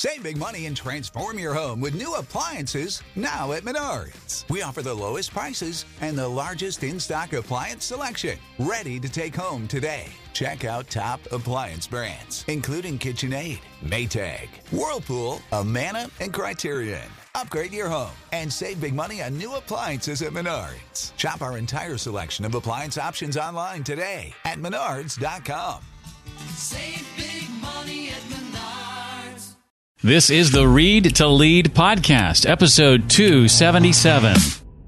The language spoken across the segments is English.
Save big money and transform your home with new appliances now at Menards. We offer the lowest prices and the largest in-stock appliance selection. Ready to take home today. Check out top appliance brands, including KitchenAid, Maytag, Whirlpool, Amana, and Criterion. Upgrade your home and save big money on new appliances at Menards. Shop our entire selection of appliance options online today at Menards.com. Save big money at Menards. This is the Read to Lead podcast, episode 277.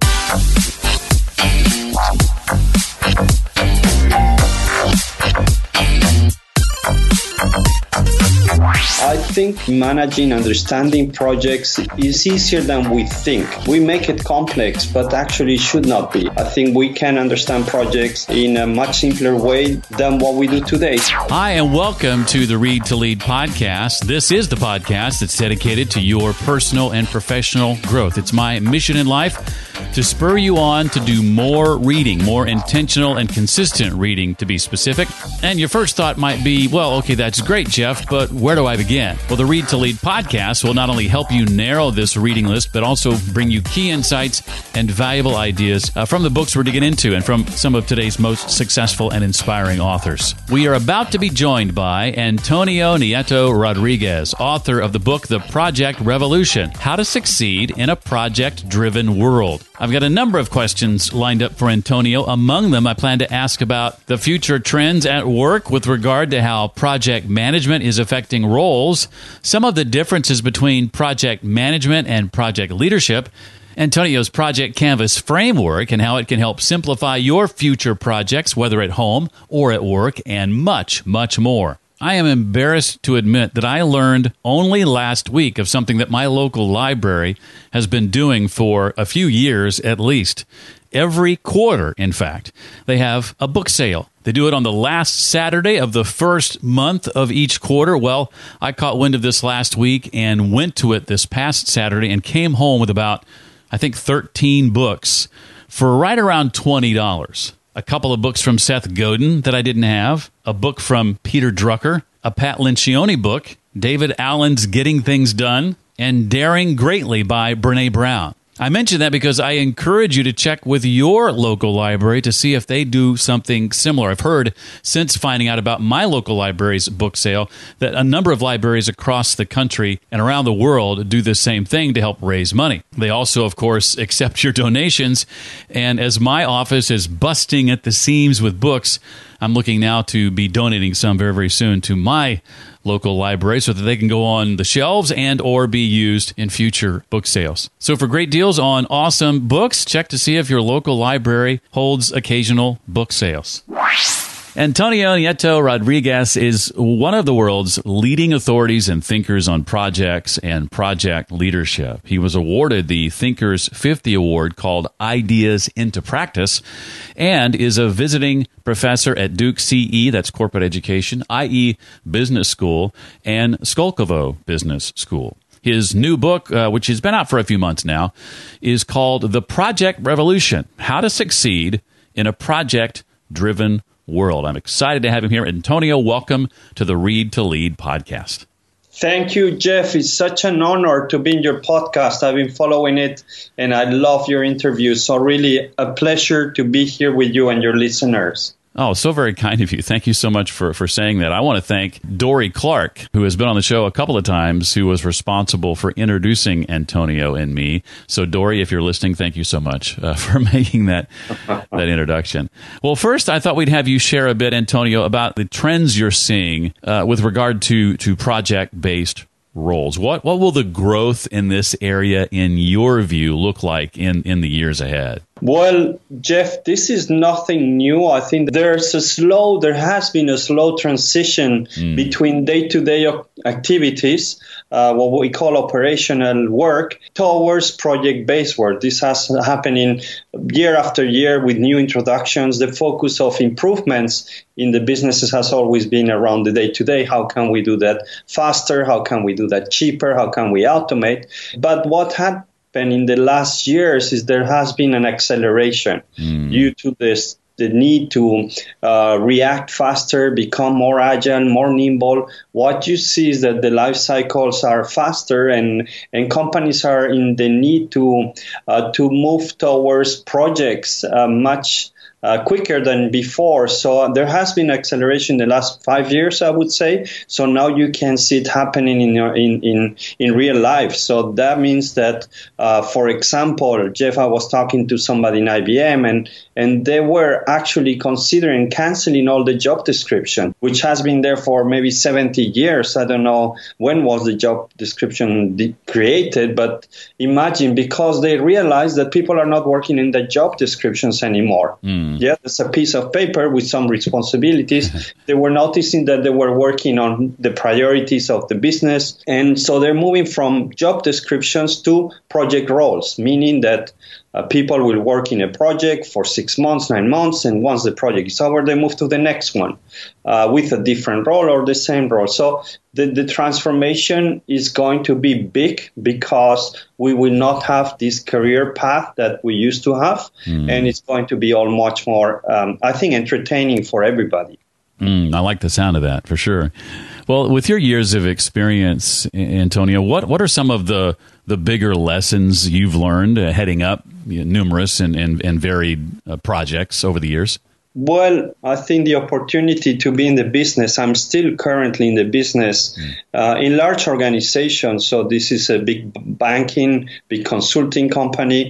I think managing, understanding projects is easier than we think. We make it complex, but actually it should not be. I think we can understand projects in a much simpler way than what we do today. Hi, and welcome to the Read to Lead podcast. This is the podcast that's dedicated to your personal and professional growth. It's my mission in life to spur you on to do more reading, more intentional and consistent reading, to be specific. And your first thought might be, well, okay, that's great, Jeff, but where do I begin? Well, the Read to Lead podcast will not only help you narrow this reading list, but also bring you key insights and valuable ideas from the books we're digging into and from some of today's most successful and inspiring authors. We are about to be joined by Antonio Nieto Rodriguez, author of the book, The Project Revolution: How to Succeed in a Project-Driven World. I've got a number of questions lined up for Antonio. Among them, I plan to ask about the future trends at work with regard to how project management is affecting roles, some of the differences between project management and project leadership, Antonio's Project Canvas framework and how it can help simplify your future projects, whether at home or at work, and much, much more. I am embarrassed to admit that I learned only last week of something that my local library has been doing for a few years at least. Every quarter, in fact, they have a book sale. They do it on the last Saturday of the first month of each quarter. Well, I caught wind of this last week and went to it this past Saturday and came home with about, I think, 13 books for right around $20. A couple of books from Seth Godin that I didn't have, a book from Peter Drucker, a Pat Lencioni book, David Allen's Getting Things Done, and Daring Greatly by Brené Brown. I mention that because I encourage you to check with your local library to see if they do something similar. I've heard, since finding out about my local library's book sale, that a number of libraries across the country and around the world do the same thing to help raise money. They also, of course, accept your donations, and as my office is busting at the seams with books, I'm looking now to be donating some very, very soon to my local library so that they can go on the shelves and or be used in future book sales. So for great deals on awesome books, check to see if your local library holds occasional book sales. Antonio Nieto Rodriguez is one of the world's leading authorities and thinkers on projects and project leadership. He was awarded the Thinkers 50 Award called Ideas into Practice and is a visiting professor at Duke CE, that's corporate education, IE Business School, and Skolkovo Business School. His new book, which has been out for a few months now, is called The Project Revolution: How to Succeed in a Project-Driven World. I'm excited to have him here. Antonio, welcome to the Read to Lead podcast. Thank you, Jeff. It's such an honor to be in your podcast. I've been following it, and I love your interviews. So really a pleasure to be here with you and your listeners. Oh, so very kind of you. Thank you so much for saying that. I want to thank Dory Clark, who has been on the show a couple of times, who was responsible for introducing Antonio and me. So, Dory, if you're listening, thank you so much for making that introduction. Well, first, I thought we'd have you share a bit, Antonio, about the trends you're seeing with regard to project-based roles. What will the growth in this area, in your view, look like in the years ahead? Well, Jeff, this is nothing new. I think there has been a slow transition between day-to-day activities, what we call operational work, towards project-based work. This has happening year after year with new introductions. The focus of improvements in the businesses has always been around the day-to-day. How can we do that faster? How can we do that cheaper? How can we automate? But what happened in the last years is there has been an acceleration due to this the need to react faster, become more agile, more nimble, what you see is that the life cycles are faster, and companies are in the need to move towards projects much quicker than before. So there has been acceleration in the last 5 years, I would say. So now you can see it happening in real life. So that means that, for example, Jeff, I was talking to somebody in IBM, and they were actually considering canceling all the job description, which has been there for maybe 70 years. I don't know when was the job description created, but imagine, because they realized that people are not working in the job descriptions anymore. Yeah, it's a piece of paper with some responsibilities. They were noticing that they were working on the priorities of the business. And so they're moving from job descriptions to project roles, meaning that people will work in a project for 6 months, 9 months, and once the project is over, they move to the next one with a different role or the same role. So the transformation is going to be big, because we will not have this career path that we used to have, and it's going to be all much more, I think, entertaining for everybody. I like the sound of that, for sure. Well, with your years of experience, Antonio, what are some of the bigger lessons you've learned heading up numerous and varied projects over the years? Well, I think the opportunity to be in the business, I'm still currently in the business in large organizations. So this is a big banking, big consulting company,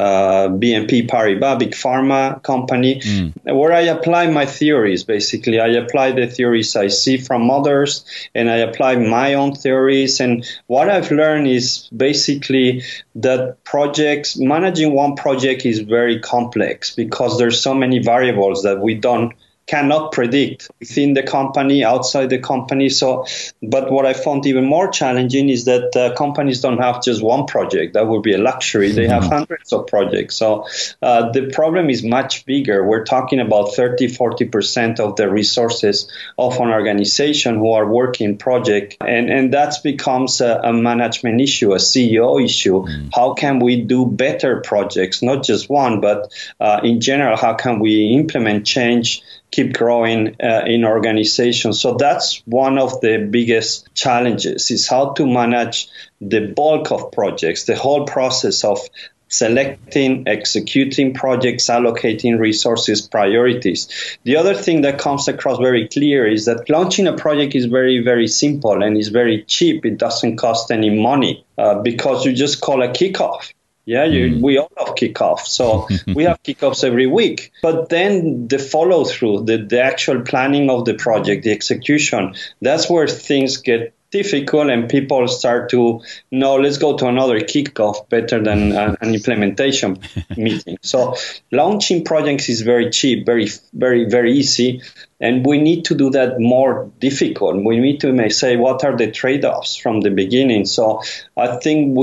BNP Paribas, big pharma company, where I apply my theories. Basically, I apply the theories I see from others, and I apply my own theories. And what I've learned is basically that managing one project is very complex, because there's so many variables that we cannot predict within the company, outside the company. But what I found even more challenging is that companies don't have just one project. That would be a luxury. They have hundreds of projects. So the problem is much bigger. We're talking about 30-40% of the resources of an organization who are working project. And that becomes a management issue, a CEO issue. How can we do better projects? Not just one, but in general, how can we implement change, keep growing in organizations? So that's one of the biggest challenges, is how to manage the bulk of projects, the whole process of selecting, executing projects, allocating resources, priorities. The other thing that comes across very clear is that launching a project is very, very simple and is very cheap. It doesn't cost any money because you just call a kickoff. Yeah, we all have kickoffs. So we have kickoffs every week. But then the follow through, the actual planning of the project, the execution, that's where things get difficult and people start to, no, let's go to another kickoff better than an implementation meeting. So launching projects is very cheap, very, very, very easy. And we need to do that more difficult. We need to say, what are the trade-offs from the beginning? So I think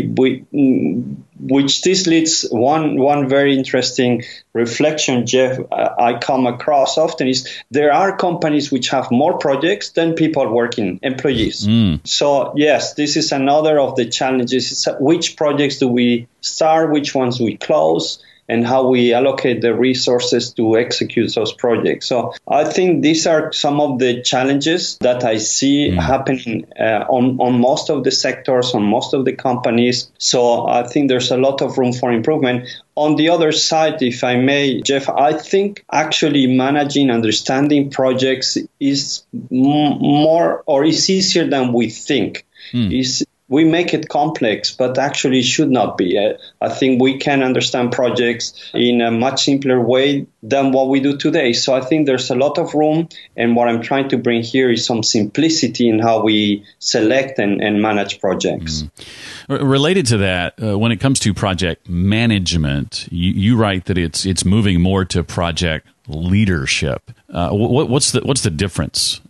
which this leads one very interesting reflection, Jeff, I come across often is there are companies which have more projects than people working, employees. So yes, this is another of the challenges. It's which projects do we start, which ones we close, and how we allocate the resources to execute those projects. So I think these are some of the challenges that I see happening on most of the sectors, on most of the companies. So I think there's a lot of room for improvement. On the other side, if I may, Jeff, I think actually managing, understanding projects is more or is easier than we think. We make it complex, but actually should not be. I think we can understand projects in a much simpler way than what we do today. So I think there's a lot of room. And what I'm trying to bring here is some simplicity in how we select and manage projects. Related to that, when it comes to project management, you write that it's moving more to project leadership. What's the difference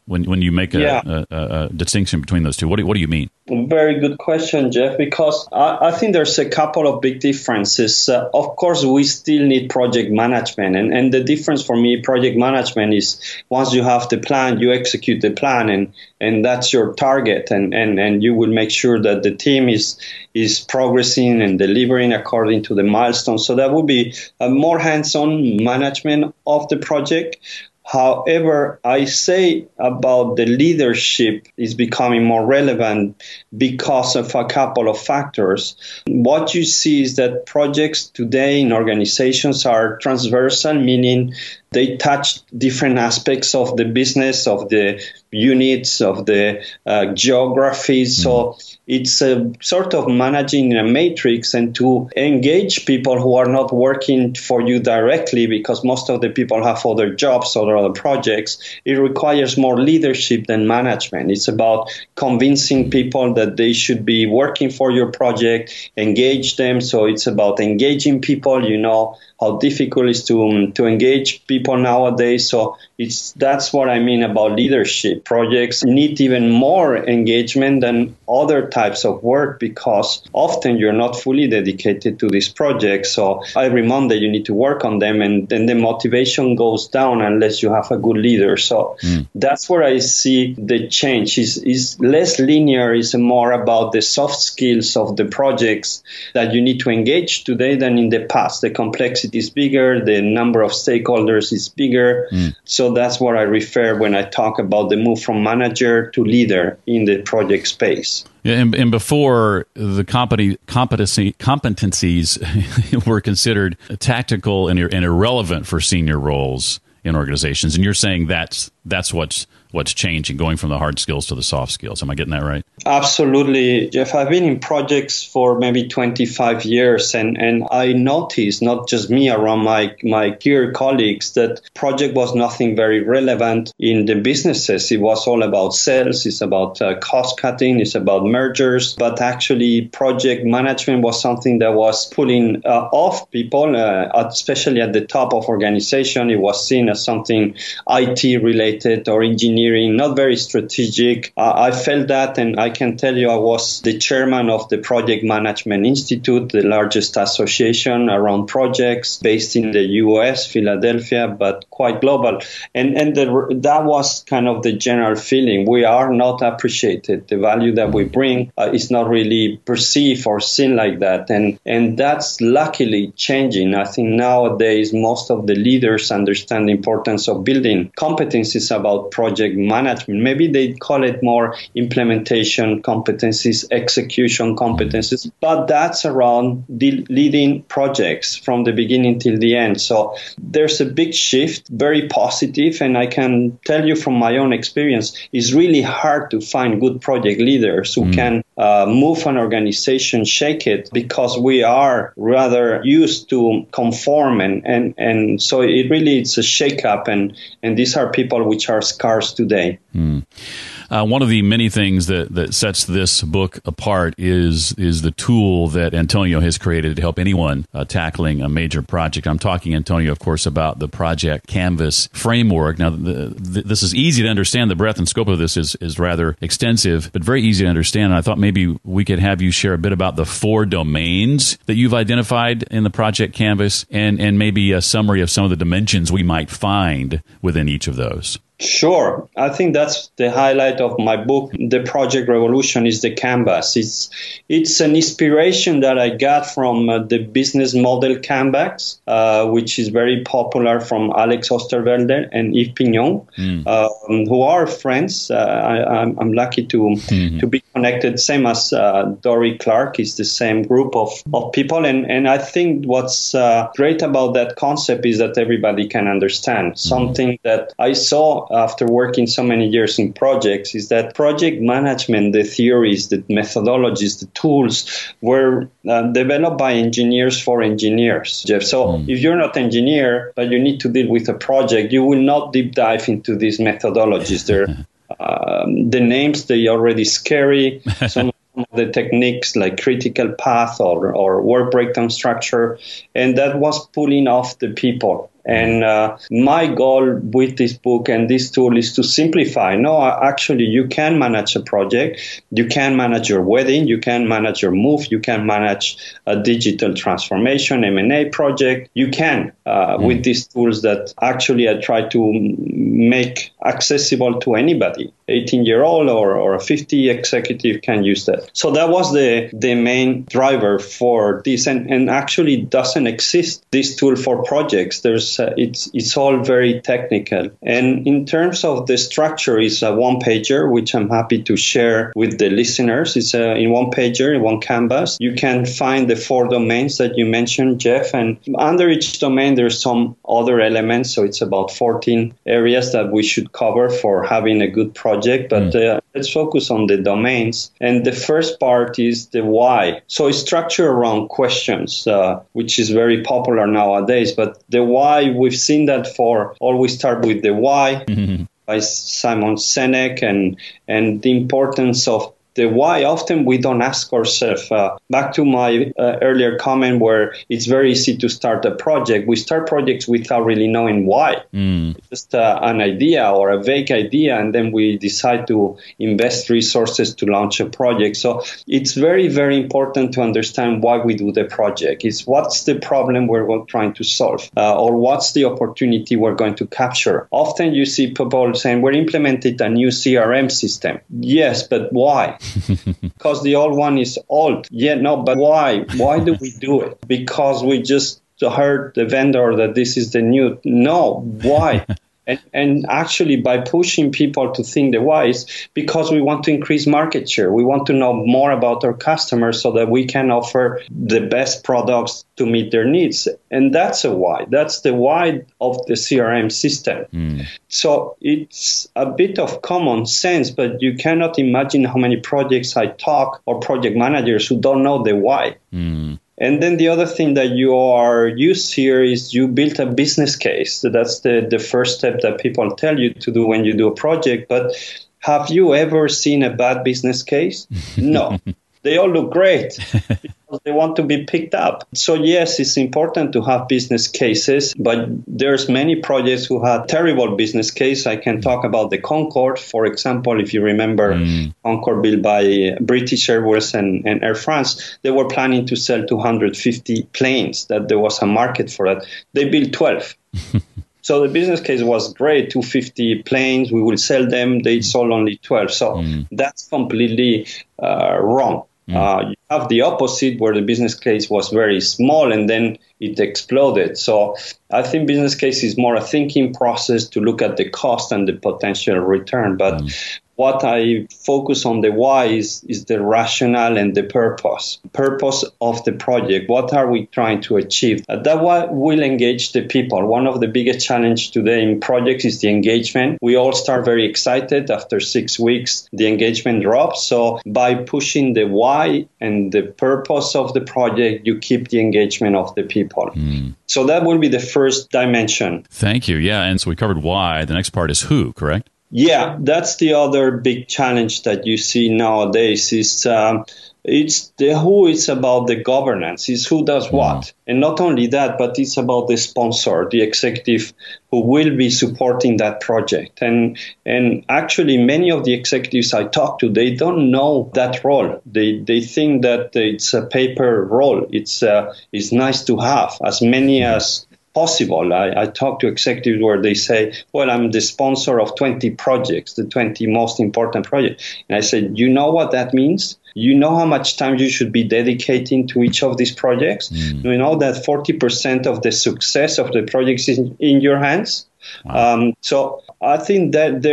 when you make a distinction between those two? What do you mean? Very good question, Jeff, because I think there's a couple of big differences. Of course, we still need project management. And the difference for me, project management is once you have the plan, you execute the plan, and that's your target. And you will make sure that the team is progressing and delivering according to the milestones. So that would be a more hands-on management of the project. However, I say about the leadership is becoming more relevant because of a couple of factors. What you see is that projects today in organizations are transversal, meaning they touch different aspects of the business, of the units, of the geographies. So it's a sort of managing a matrix and to engage people who are not working for you directly, because most of the people have other jobs or other projects. It requires more leadership than management. It's about convincing people that they should be working for your project, engage them. So it's about engaging people. You know how difficult it is to engage people nowadays. So that's what I mean about leadership. Projects need even more engagement than other types of work, because often you're not fully dedicated to this project. So every Monday you need to work on them, and then the motivation goes down unless you have a good leader. So that's where I see the change. Is less linear, is more about the soft skills of the projects that you need to engage today than in the past. The complexity is bigger, the number of stakeholders is bigger. So that's what I refer when I talk about the move from manager to leader in the project space. Yeah, and before, the competencies were considered tactical and irrelevant for senior roles in organizations. And you're saying that's what's changing, going from the hard skills to the soft skills. Am I getting that right? Absolutely, Jeff. I've been in projects for maybe 25 years, and I noticed, not just me, around my peer colleagues, that project was nothing very relevant in the businesses. It was all about sales, it's about cost cutting, it's about mergers, but actually project management was something that was pulling off people, especially at the top of organization. It was seen as something IT related or engineering, not very strategic. I felt that, and I can tell you I was the chairman of the Project Management Institute, the largest association around projects based in the US, Philadelphia, but quite global. And that was kind of the general feeling. We are not appreciated. The value that we bring is not really perceived or seen like that. And that's luckily changing. I think nowadays most of the leaders understand the importance of building competencies about project management. Maybe they call it more implementation competencies, execution competencies, but that's around leading projects from the beginning till the end. So there's a big shift, very positive, and I can tell you from my own experience, it's really hard to find good project leaders who can move an organization, shake it, because we are rather used to conform, and so it really it's a shake-up, and these are people which are scarce today. One of the many things that sets this book apart is the tool that Antonio has created to help anyone tackling a major project. I'm talking, Antonio, of course, about the Project Canvas framework. Now, this is easy to understand. The breadth and scope of this is rather extensive, but very easy to understand. And I thought maybe we could have you share a bit about the 4 domains that you've identified in the Project Canvas, and maybe a summary of some of the dimensions we might find within each of those. Sure. I think that's the highlight of my book. The Project Revolution is the canvas. It's an inspiration that I got from the business model canvas, which is very popular, from Alex Osterwalder and Yves Pignon, who are friends. I'm lucky to be connected, same as Dorie Clark is the same group of people. And I think what's great about that concept is that everybody can understand. Something that I saw after working so many years in projects is that project management, the theories, the methodologies, the tools were developed by engineers for engineers, Jeff. So if you're not an engineer, but you need to deal with a project, you will not deep dive into these methodologies. The names, they already scary. Some of the techniques like critical path or work breakdown structure, and that was pulling off the people. And my goal with this book and this tool is to simplify. No, actually, you can manage a project. You can manage your wedding. You can manage your move. You can manage a digital transformation, M&A project. You can with these tools that actually I try to make accessible to anybody. 18-year-old or a 50 executive can use that. So that was the main driver for this, and actually doesn't exist this tool for projects. There's it's all very technical. And in terms of the structure, is a one-pager, which I'm happy to share with the listeners. It's in one-pager, in one canvas. You can find the 4 domains that you mentioned, Jeff, and under each domain there's some other elements. So it's about 14 areas that we should cover for having a good project. But let's focus on the domains. And the first part is the why. So it's structured around questions, which is very popular nowadays. But the why, we've seen that for always start with the why by Simon Sinek, and the importance of the why. Often we don't ask ourselves. Back to my earlier comment where it's very easy to start a project. We start projects without really knowing why. Just an idea or a vague idea, and then we decide to invest resources to launch a project. So it's very, very important to understand why we do the project. It's what's the problem we're trying to solve, or what's the opportunity we're going to capture. Often you see people saying, we're implementing a new CRM system. Yes, but why? Because the old one is old. Yeah, no, but why? Why do we do it? Because we just heard the vendor that this is the new. No, why? And actually, by pushing people to think the why is because we want to increase market share. We want to know more about our customers so that we can offer the best products to meet their needs. And that's a why. That's the why of the CRM system. So it's a bit of common sense, but you cannot imagine how many projects I talk or project managers who don't know the why. And then the other thing that you are used here is you build a business case. So that's the first step that people tell you to do when you do a project. But have you ever seen a bad business case? No. They all look great because they want to be picked up. So yes, it's important to have business cases, but there's many projects who had terrible business case. I can talk about the Concorde, for example. If you remember, Concorde built by British Airways and Air France, they were planning to sell 250 planes, that there was a market for that. They built 12. So the business case was great, 250 planes, we will sell them. They sold only 12. So that's completely wrong. You have the opposite where the business case was very small and then it exploded. So I think business case is more a thinking process to look at the cost and the potential return. But what I focus on the why is the rationale and the purpose of the project. What are we trying to achieve? That will engage the people. One of the biggest challenges today in projects is the engagement. We all start very excited. After 6 weeks, the engagement drops. So by pushing the why and the purpose of the project, you keep the engagement of the people. So that will be the first dimension. Thank you. Yeah, and so we covered why. The next part is who, correct? Yeah, that's the other big challenge that you see nowadays is it's the who is about the governance, is who does what. And not only that, but it's about the sponsor, the executive who will be supporting that project. And actually, many of the executives I talk to, they don't know that role. They think that it's a paper role. It's nice to have as many as possible. I talk to executives where they say, well, I'm the sponsor of 20 projects, the 20 most important projects. And I said, you know what that means? You know how much time you should be dedicating to each of these projects? You know that 40% of the success of the projects is in your hands? Wow. So I think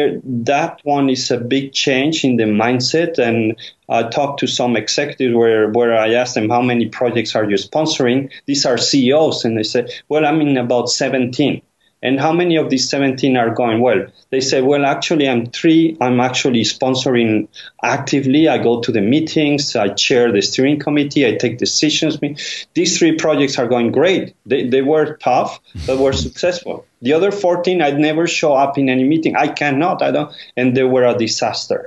that one is a big change in the mindset. And I talked to some executives where I asked them, how many projects are you sponsoring? These are CEOs. And they say, well, I'm in about 17. And how many of these 17 are going well? They say, well, actually, I'm 3. I'm actually sponsoring actively. I go to the meetings. I chair the steering committee. I take decisions. These 3 projects are going great. They were tough, but were successful. The other 14, I'd never show up in any meeting. I cannot. I don't. And they were a disaster.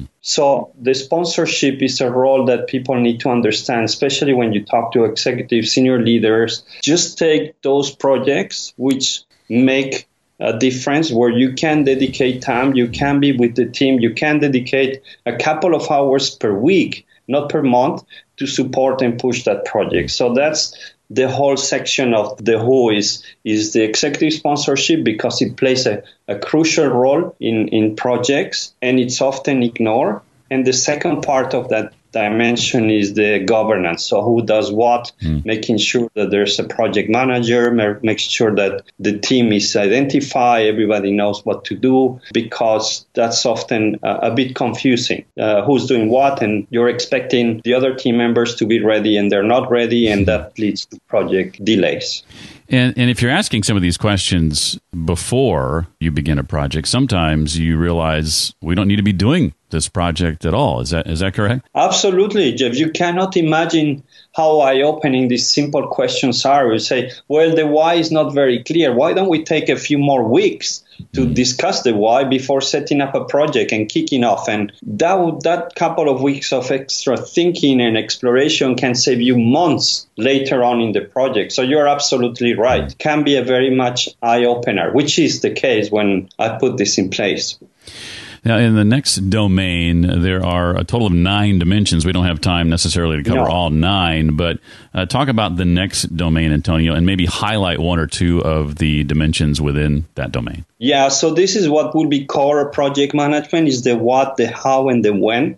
So the sponsorship is a role that people need to understand, especially when you talk to executives, senior leaders. Just take those projects which make a difference, where you can dedicate time, you can be with the team, you can dedicate a couple of hours per week, not per month, to support and push that project. So that's the whole section of the who is the executive sponsorship, because it plays a crucial role in projects, and it's often ignored. And the second part of that dimension is the governance. So who does what, making sure that there's a project manager, making sure that the team is identified, everybody knows what to do, because that's often a bit confusing. Who's doing what, and you're expecting the other team members to be ready and they're not ready, and that leads to project delays. And if you're asking some of these questions before you begin a project, sometimes you realize we don't need to be doing this project at all. Is that correct? Absolutely, Jeff. You cannot imagine how eye-opening these simple questions are. You say, well, the why is not very clear. Why don't we take a few more weeks to discuss the why before setting up a project and kicking off? And that couple of weeks of extra thinking and exploration can save you months later on in the project. So you're absolutely right. It can be a very much eye-opener, which is the case when I put this in place. Now, in the next domain, there are a total of 9 dimensions. We don't have time necessarily to cover all 9, but talk about the next domain, Antonio, and maybe highlight 1 or 2 of the dimensions within that domain. Yeah, so this is what would be core project management, is the what, the how, and the when.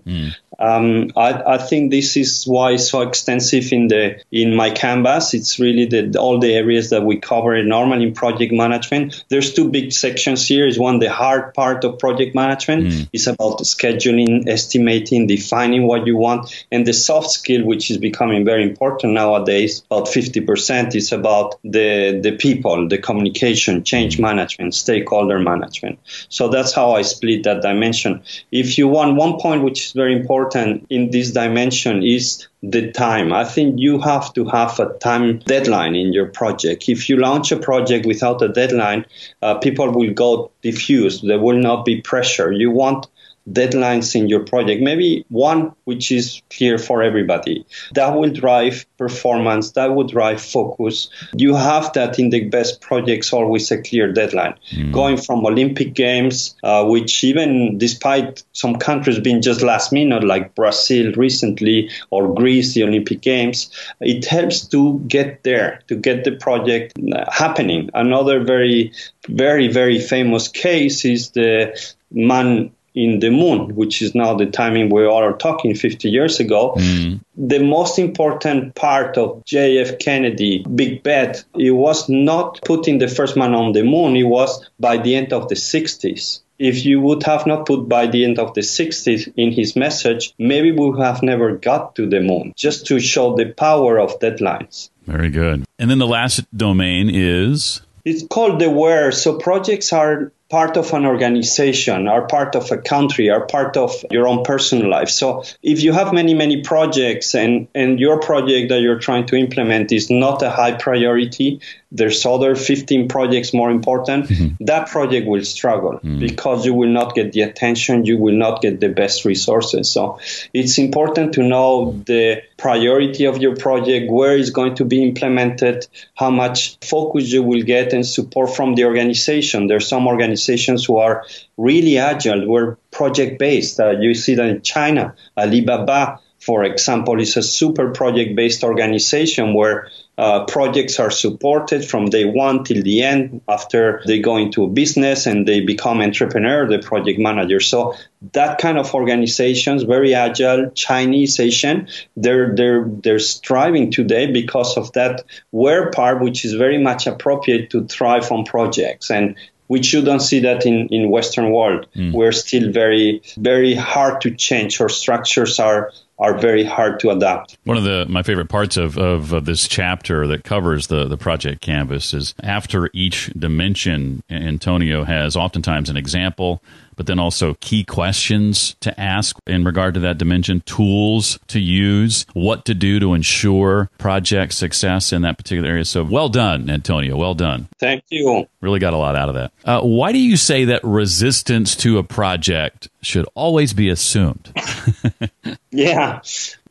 I think this is why it's so extensive in my canvas. It's really all the areas that we cover normally in project management. There's 2 big sections here. Is one, the hard part of project management. It's about scheduling, estimating, defining what you want. And the soft skill, which is becoming very important nowadays, about 50%, is about the people, the communication, change management, stakeholder management. So that's how I split that dimension. If you want, one point which is very important in this dimension is the time. I think you have to have a time deadline in your project. If you launch a project without a deadline, people will go diffused. There will not be pressure. You want deadlines in your project, maybe one which is clear for everybody. That will drive performance, that will drive focus. You have that in the best projects, always a clear deadline. Going from Olympic Games, which even despite some countries being just last minute, like Brazil recently or Greece, the Olympic Games, it helps to get there, to get the project happening. Another very, very, very famous case is the man in the moon, which is now the timing we all are talking 50 years ago. The most important part of JF Kennedy big bet, it was not putting the first man on the moon, it was by the end of the 60s. If you would have not put by the end of the 60s in his message, maybe we would have never got to the moon, just to show the power of deadlines. Very good. And then the last domain is? It's called the where. So projects are part of an organization, are part of a country, are part of your own personal life. So if you have many, many projects and your project that you're trying to implement is not a high priority, there's other 15 projects more important, that project will struggle because you will not get the attention, you will not get the best resources. So it's important to know the priority of your project, where it's going to be implemented, how much focus you will get and support from the organization. There's some organizations who are really agile, we're project-based. You see that in China. Alibaba, for example, is a super project-based organization where projects are supported from day one till the end after they go into a business and they become entrepreneur, the project manager. So that kind of organizations, very agile, Chinese, Asian, they're striving today because of that where part, which is very much appropriate to thrive on projects. And we shouldn't see that in Western world. We're still very, very hard to change. Our structures are very hard to adapt. One of my favorite parts of this chapter that covers the project canvas is after each dimension, Antonio has oftentimes an example, but then also key questions to ask in regard to that dimension, tools to use, what to do to ensure project success in that particular area. So well done, Antonio. Well done. Thank you. Really got a lot out of that. Why do you say that resistance to a project should always be assumed? Yeah.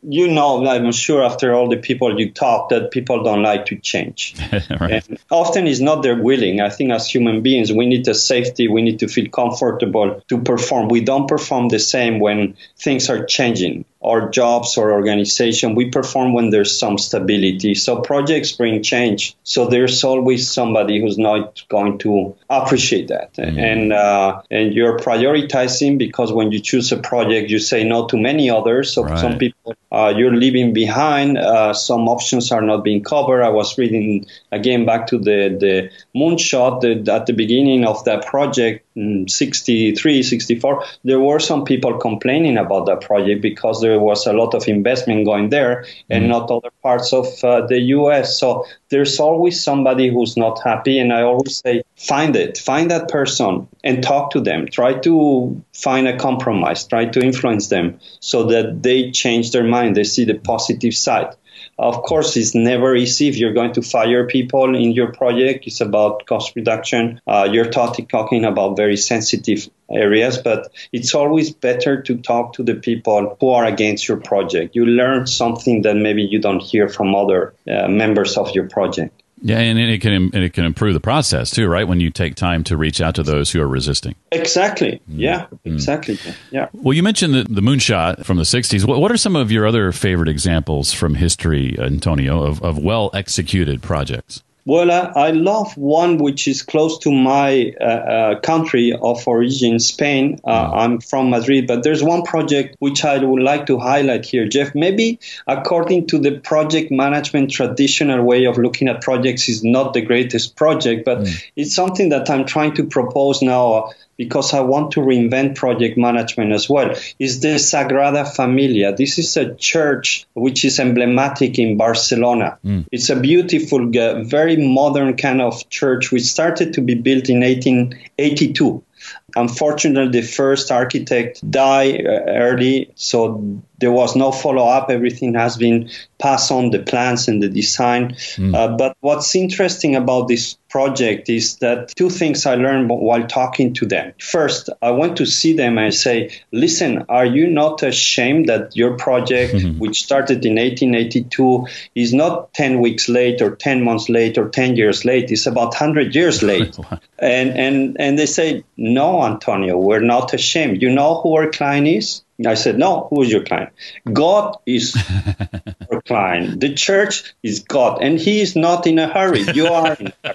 you know, I'm sure after all the people you talk that people don't like to change. Right. And often it's not they're willing. I think as human beings, we need the safety. We need to feel comfortable to perform. We don't perform the same when things are changing. Our jobs or organization, we perform when there's some stability. So projects bring change. So there's always somebody who's not going to appreciate that. And you're prioritizing because when you choose a project, you say no to many others. So some people you're leaving behind. Some options are not being covered. I was reading again back to the moonshot at the beginning of that project. 63, 64, there were some people complaining about that project because there was a lot of investment going there and not other parts of the U.S. So there's always somebody who's not happy. And I always say, find that person and talk to them. Try to find a compromise. Try to influence them so that they change their mind. They see the positive side. Of course, it's never easy if you're going to fire people in your project. It's about cost reduction. You're talking about very sensitive areas, but it's always better to talk to the people who are against your project. You learn something that maybe you don't hear from other members of your project. Yeah, and it can improve the process too, right? When you take time to reach out to those who are resisting. Exactly. Yeah, exactly. Yeah. Well, you mentioned the moonshot from the 60s. What are some of your other favorite examples from history, Antonio, of well-executed projects? Well, I love one which is close to my country of origin, Spain. I'm from Madrid, but there's one project which I would like to highlight here, Jeff. Maybe according to the project management traditional way of looking at projects is not the greatest project, but it's something that I'm trying to propose now because I want to reinvent project management as well, is the Sagrada Familia. This is a church which is emblematic in Barcelona. It's a beautiful, very modern kind of church which started to be built in 1882. Unfortunately, the first architect died early, so there was no follow-up. Everything has been passed on, the plans and the design. But what's interesting about this project is that two things I learned while talking to them. First, I went to see them and say, listen, are you not ashamed that your project, which started in 1882, is not 10 weeks late or 10 months late or 10 years late? It's about 100 years late. And they say, no, Antonio, we're not ashamed. You know who our client is? I said, no, who is your client? God is our client. The church is God, and he is not in a hurry. You are in a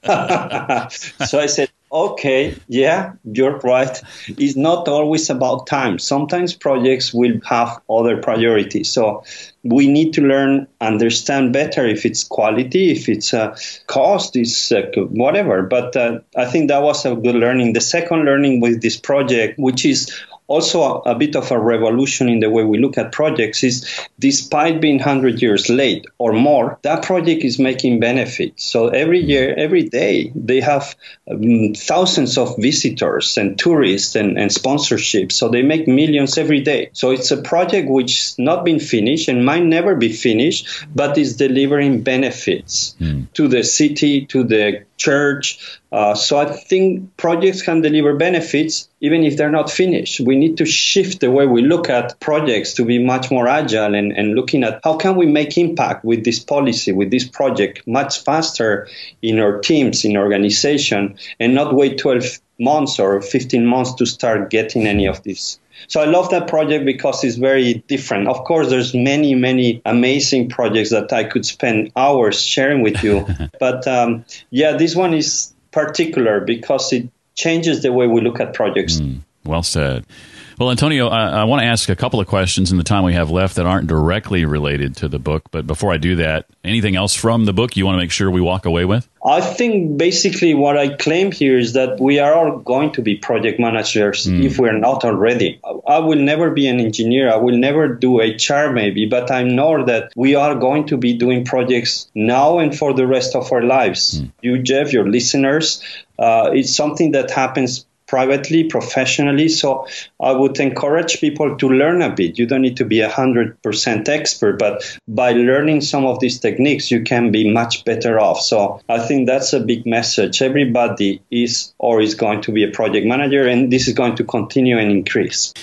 hurry. So I said, okay, yeah, you're right. It's not always about time. Sometimes projects will have other priorities. So we need to learn, understand better if it's quality, if it's cost, it's whatever. But I think that was a good learning. The second learning with this project, which is also a bit of a revolution in the way we look at projects, is despite being 100 years late or more, that project is making benefits. So every year, every day, they have thousands of visitors and tourists and sponsorships. So they make millions every day. So it's a project which has not been finished and might never be finished, but is delivering benefits to the city, to the church. So I think projects can deliver benefits even if they're not finished. We need to shift the way we look at projects to be much more agile and looking at how can we make impact with this policy, with this project much faster in our teams, in organization, and not wait 12 months or 15 months to start getting any of this. So I love that project because it's very different. Of course, there's many, many amazing projects that I could spend hours sharing with you. But this one is particular because it changes the way we look at projects. Well said. Well, Antonio, I want to ask a couple of questions in the time we have left that aren't directly related to the book. But before I do that, anything else from the book you want to make sure we walk away with? I think basically what I claim here is that we are all going to be project managers if we're not already. I will never be an engineer. I will never do HR maybe, but I know that we are going to be doing projects now and for the rest of our lives. You, Jeff, your listeners, it's something that happens privately, professionally. So I would encourage people to learn a bit. You don't need to be 100% expert, but by learning some of these techniques, you can be much better off. So I think that's a big message. Everybody is or is going to be a project manager, and this is going to continue and increase.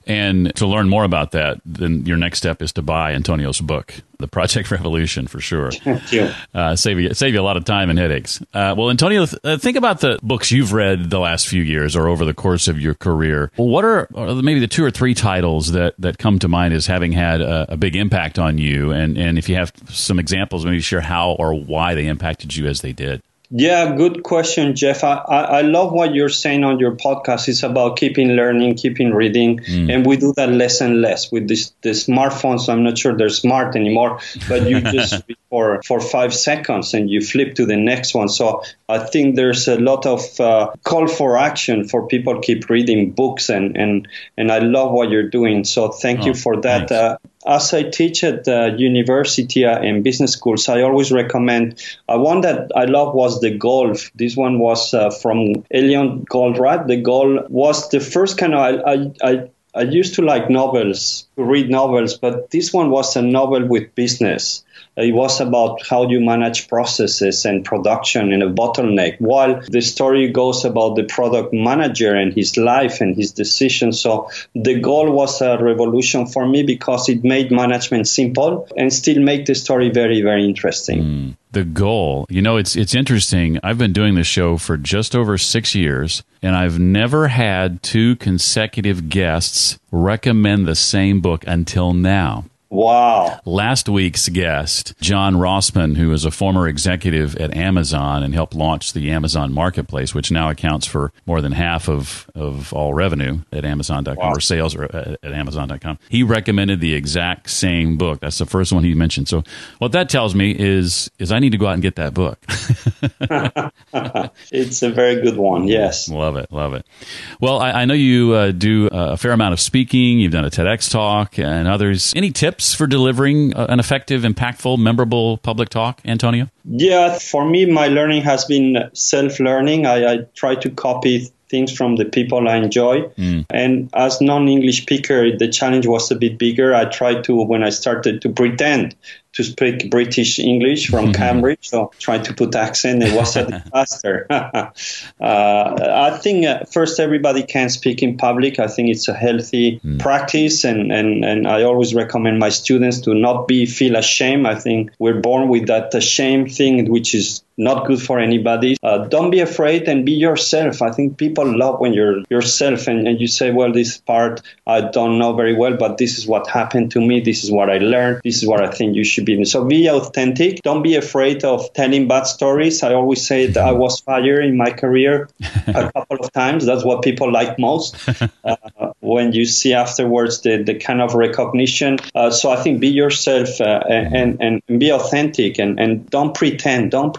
And to learn more about that, then your next step is to buy Antonio's book, The Project Revolution, for sure. Thank you. Save you a lot of time and headaches. Well, Antonio, think about the books you've read the last few years or over the course of your career. Well, what are maybe the 2 or 3 titles that come to mind as having had a big impact on you? And if you have some examples, maybe share how or why they impacted you as they did. Yeah, good question, Jeff. I love what you're saying on your podcast. It's about keeping learning, keeping reading, and we do that less and less with the smartphones. I'm not sure they're smart anymore, but you just read for 5 seconds and you flip to the next one. So I think there's a lot of call for action for people to keep reading books, and I love what you're doing. So thank you for that. As I teach at university and business schools, I always recommend one that I love was The Goal. This one was from Eliot Goldratt. The Goal was the first kind of, I used to like novels, to read novels, but this one was a novel with business. It was about how you manage processes and production in a bottleneck, while the story goes about the product manager and his life and his decisions. So The Goal was a revolution for me because it made management simple and still make the story very, very interesting. The Goal. You know, it's interesting. I've been doing this show for just over 6 years, and I've never had 2 consecutive guests recommend the same book until now. Wow. Last week's guest, John Rossman, who is a former executive at Amazon and helped launch the Amazon Marketplace, which now accounts for more than half of all revenue at Amazon.com or sales at Amazon.com. He recommended the exact same book. That's the first one he mentioned. So what that tells me is I need to go out and get that book. It's a very good one. Yes. Love it. Well, I know you do a fair amount of speaking. You've done a TEDx talk and others. Any tips for delivering an effective, impactful, memorable public talk, Antonio? Yeah, for me, my learning has been self-learning. I try to copy things from the people I enjoy. And as non-English speaker, the challenge was a bit bigger. I tried to, when I started to pretend to speak British English from Cambridge, so trying to put accent, it was a disaster. I think first everybody can speak in public. I think it's a healthy practice, and I always recommend my students to not feel ashamed. I think we're born with that shame thing, which is not good for anybody. Don't be afraid and be yourself. I think people love when you're yourself and you say, well, this part I don't know very well, but this is what happened to me. This is what I learned. This is what I think you should be. So be authentic. Don't be afraid of telling bad stories. I always say that I was fired in my career a couple of times. That's what people like most. When you see afterwards the kind of recognition. So I think be yourself and be authentic and don't pretend. Don't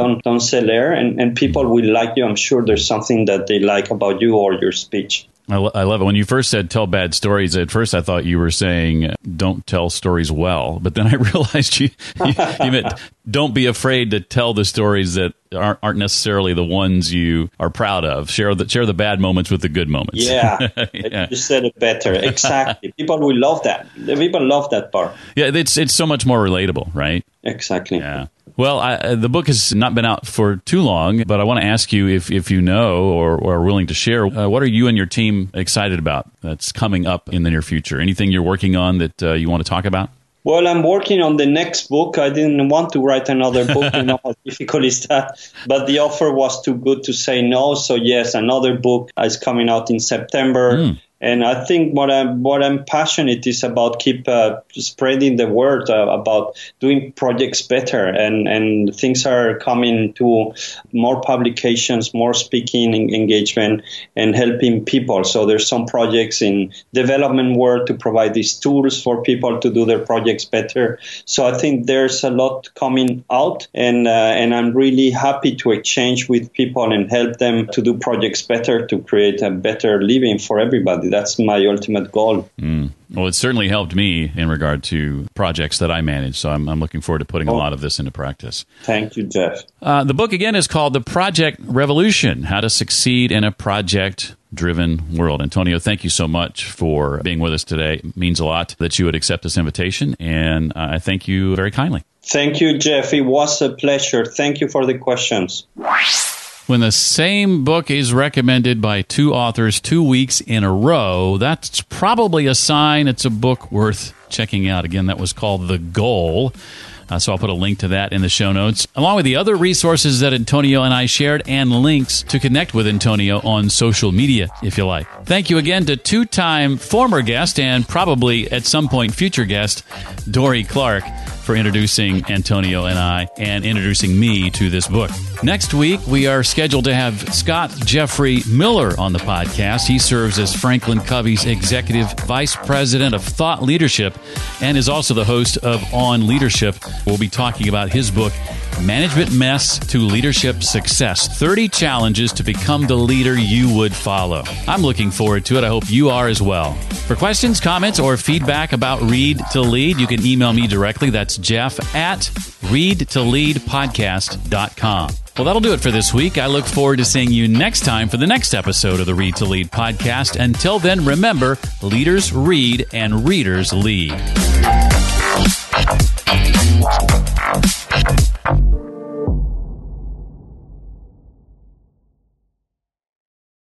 sell air, and people will like you. I'm sure there's something that they like about you or your speech. I love it. When you first said tell bad stories, at first I thought you were saying don't tell stories well. But then I realized you meant don't be afraid to tell the stories that aren't necessarily the ones you are proud of. Share the bad moments with the good moments. Yeah, you said it better. Exactly. People will love that. People love that part. Yeah, it's so much more relatable, right? Exactly. Yeah. Well, the book has not been out for too long, but I want to ask you if you know or are willing to share, what are you and your team excited about that's coming up in the near future? Anything you're working on that you want to talk about? Well, I'm working on the next book. I didn't want to write another book. You know how difficult is that? But the offer was too good to say no. So yes, another book is coming out in September. And I think what I'm passionate is about keep spreading the word about doing projects better, and things are coming to more publications, more speaking engagement, and helping people. So there's some projects in development work to provide these tools for people to do their projects better. So I think there's a lot coming out, and I'm really happy to exchange with people and help them to do projects better, to create a better living for everybody. That's my ultimate goal. Well, it certainly helped me in regard to projects that I manage. So I'm looking forward to putting a lot of this into practice. Thank you, Jeff. The book, again, is called The Project Revolution, How to Succeed in a Project-Driven World. Antonio, thank you so much for being with us today. It means a lot that you would accept this invitation, and I thank you very kindly. Thank you, Jeff. It was a pleasure. Thank you for the questions. When the same book is recommended by two authors 2 weeks in a row, that's probably a sign it's a book worth checking out. Again, that was called The Goal. So I'll put a link to that in the show notes, along with the other resources that Antonio and I shared and links to connect with Antonio on social media, if you like. Thank you again to two-time former guest and probably at some point future guest, Dorie Clark, for introducing Antonio and I and introducing me to this book. Next week, we are scheduled to have Scott Jeffrey Miller on the podcast. He serves as Franklin Covey's Executive Vice President of Thought Leadership and is also the host of On Leadership. We'll be talking about his book, Management Mess to Leadership Success, 30 Challenges to Become the Leader You Would Follow. I'm looking forward to it. I hope you are as well. For questions, comments, or feedback about Read to Lead, you can email me directly. That's jeff@readtoleadpodcast.com. Well, that'll do it for this week. I look forward to seeing you next time for the next episode of the Read to Lead podcast. Until then, remember, leaders read and readers lead.